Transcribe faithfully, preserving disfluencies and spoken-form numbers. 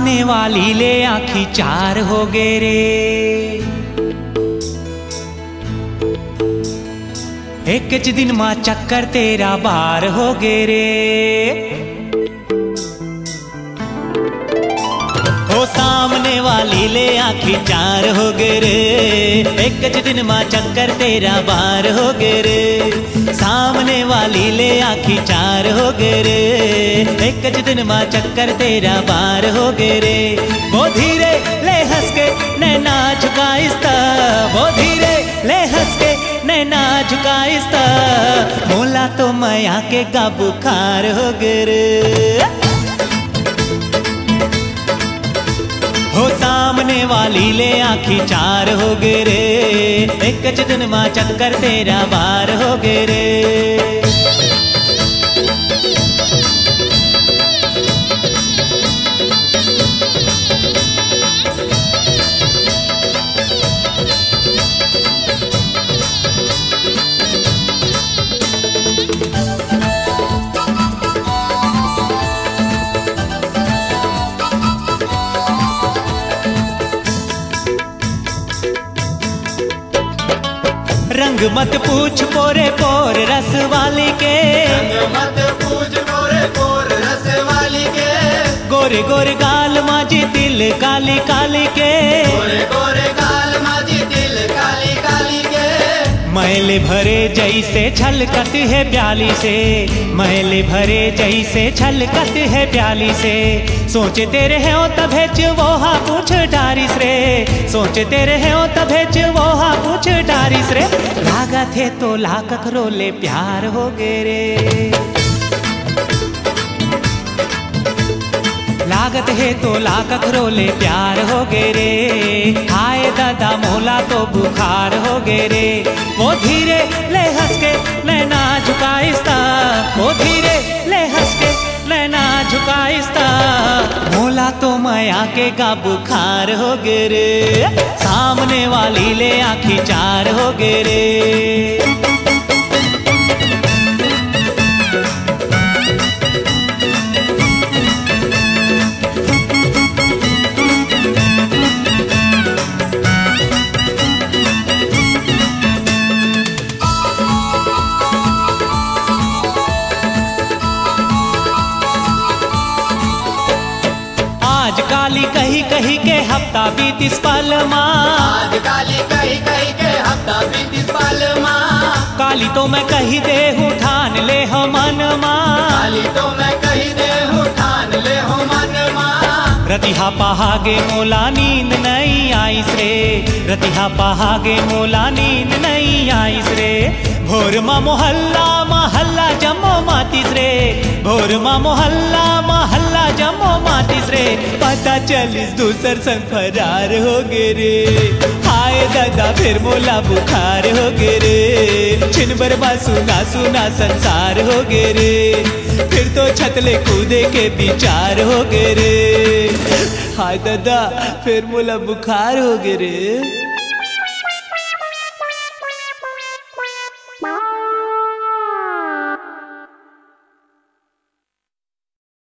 सामने वाली ले आखी चार हो गे रे। एक च दिन मां चक्कर तेरा बार हो गे रे। ओ सामने वाली ले आखी चार हो गे रे। एक च दिन मां चक्कर तेरा बार हो गे रे। सामने वाली ले आखी चार हो गे रे। एक च दिन मां चक्कर तेरा बार हो गे रे। वो धीरे ले हंस के नैना झुकाइस्ता, वो धीरे ले हंस के नैना झुकाइस्ता। मोला तो माया के का बुखार हो गे रे। हो सामने वाली ले आखी चार हो गे रे। एक च दिन मां चक्कर तेरा बार हो गे रे। रंग मत पूछ पोरे पोर रस वाली के, रंग मत पूछ पोरे पोर रस वाली के। गोरे गोरे गाल माजी दिल काली काली के, गोरे गोरे गाल माजी दिल काली काली के। मैले भरे जैसे छलकत है प्याली से, मैले भरे जैसे छलकत है प्याली से। सोचे तेरे है ओ तभेच वो हा पूछ डारिस रे, सोचे तेरे है ओ तभेच वो हा पूछ डारिस रे। लागत है तो लाकक रोले प्यार हो गे रे। लागत है तो लाकक रोले प्यार हो गे रे। हाय दादा मोला तो बुखार हो गे रे। वो धीरे ले हंस के नैना झुकाइस्ता, वो धीरे ले हंस के नैना झुकाइस्ता। मोला तो माया के का बुखार हो गे रे। सामने वाली ले आखी चार हो गे रे। आज काली कही कही के हफ्ता बीतिस पल माँ, आज काली कही कही के हफ्ता बीतिस पल माँ। काली तो मैं कही दे हूँ ठान ले हो मन माँ, काली तो मैं कही दे हूँ ठान ले हो मन माँ। रतिहा पहागे मोला नींद नहीं आईस रे, रतिहा पहागे मोला नींद नहीं आईस रे। भोर मा मोहल्ला महल्ला जमो मातिस रे, भोर मा मोहल्ला महल्ला जमो मातिस रे। पता चलिस दूसर संग फरार हो गे रे। हाय दादा फिर मोला बुखार हो गे रे। छिन बरबा सुना सुना संसार हो गे रे। फिर तो छतले कूदे के विचार हो गे रे। हाय दादा फिर मोला बुखार हो गे रे।